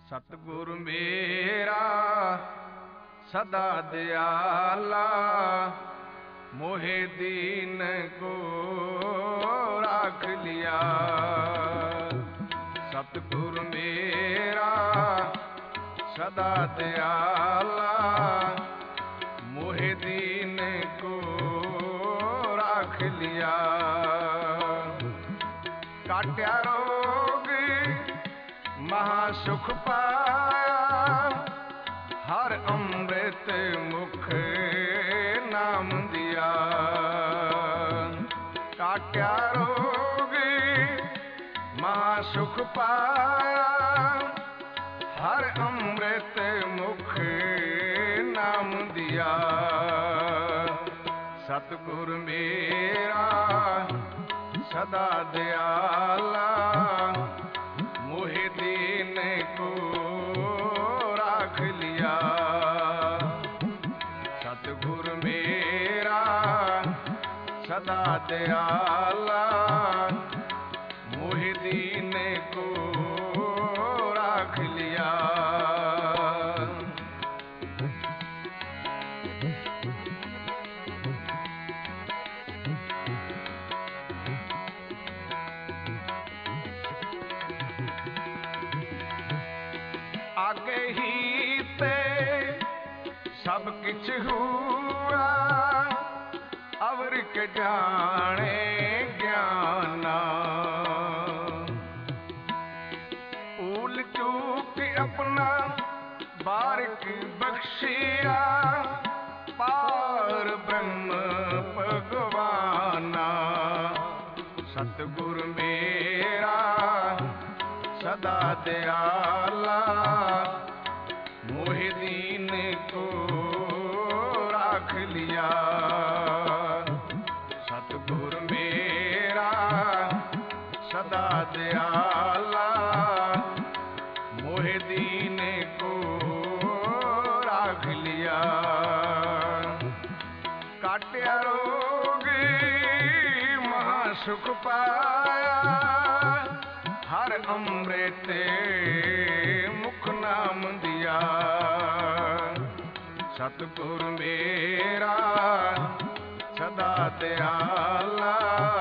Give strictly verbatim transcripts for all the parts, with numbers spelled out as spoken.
सतगुरु मेरा सदा दयाला, मोहे दीन को राख लिया। सतगुरु मेरा सदा दयाला, मोहे दीन को राख लिया। काट्या रोग महासुख पाया, हर अमृत मुख नाम दिया। काट्या रोग महासुख पाया, हर अमृत मुख नाम दिया। सतगुरु मेरा सदा दयाला, मोहे दीन को राख लिया। सतगुरु मेरा सदा दयाला, मोहे दीन को राख लिया। आगे ही ते सब किछ हुआ, अवर के जाने ज्ञाना। ऊल चूक अपना बारिक बख्शिया, पार ब्रह्म भगवाना। सतगुरु मेरा सदा दयाला, मोहे दीन को राख लिया। सतगुरु मेरा सदा दयाला, मोहे दीन को राख लिया। काट्या रोग महासुख पाया, हर अमृत मुख नाम दिया। सतगुरु मेरा सदा दयाला,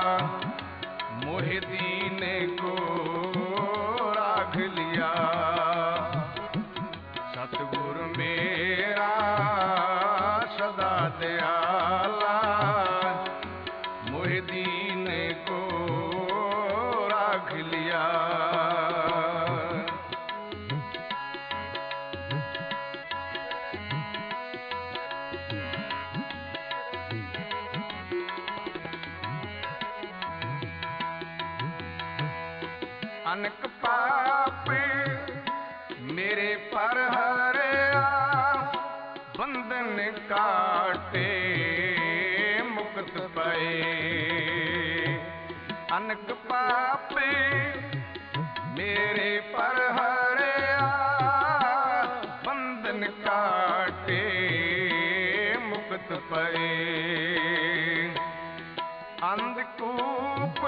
मोहे दीन को राख लिया। सतगुरु मेरा सदा दयाला, मोहे दीन को राख लिया। अनक पाप मेरे पर हरया, बंधन काटे मुक्त पाए। अनक पाप मेरे पर हरया, बंधन काटे मुक्त पाए। अंधकूप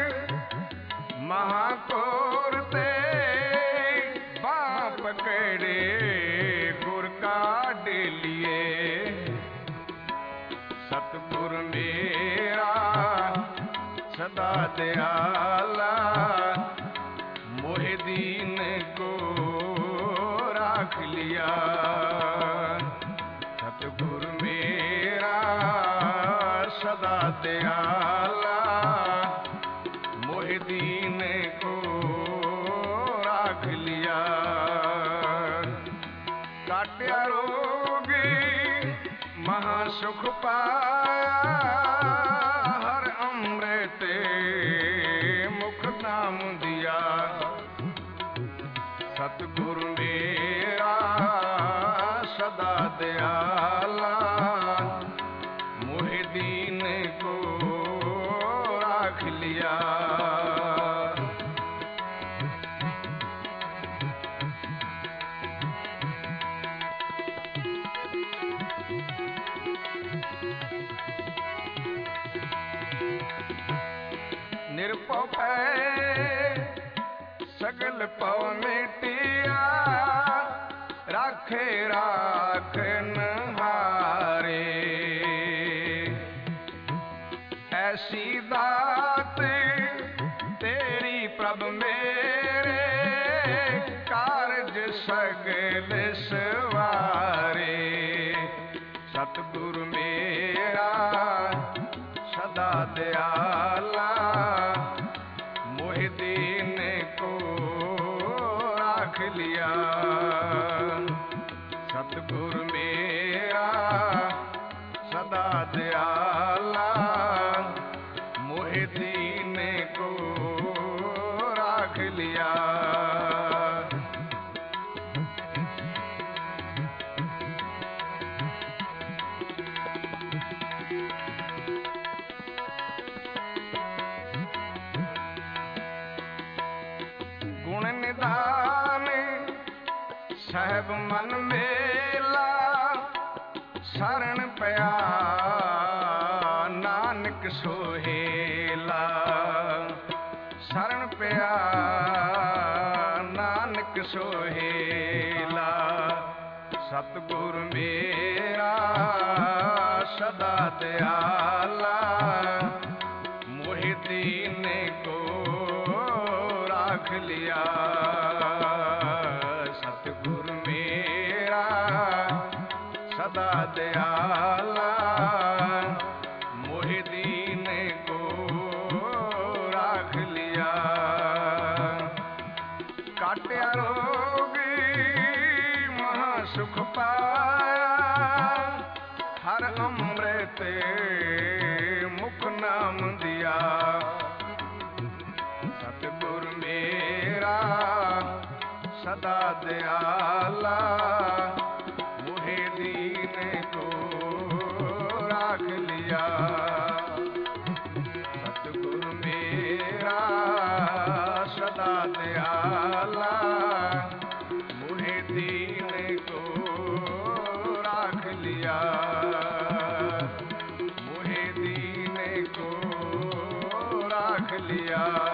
महाकोर ते बाप पकड़े, गुर काट लिए। सतगुरु मेरा सदा दयाला, मोहे दीन को राख लिया। सतगुरु मेरा सदा दयाला, मोहे दीन को राख लिया। काट्या रोग महासुख पाया, हर अमृत मुख नाम दिया। सतगुरु मेरा सदा दयाला, मोहे दीन को राख लिया। निरपौ सगल पव मिटिया, राखे राखन हारे। ऐसी दात तेरी प्रभ मेरे कारज सगल सवारे। सतगुरु मेरा सदा दयाला मोहि दीन को राख लिया। सतगुरु मेरा सदा दयाला मोहि दीन को राख लिया। गुण निदान सहब मन मेला शरण पया नानक सोहेला। शरण पया नानक सोहेला। सतगुरु मेरा सदा दयाला मोहि दीन को राख लिया। सतगुरु मेरा सदा दयाला मोहि दीन को राख लिया। काट्या रोग महासुख पाया हर अमृत मुख नाम दिया। सतगुरु मेरा सदा दयाला मोहि दीन को राख लिया। सतगुरु मेरा सदा दयाला मोहि दीन को राख लिया। मोहि दीन को राख लिया।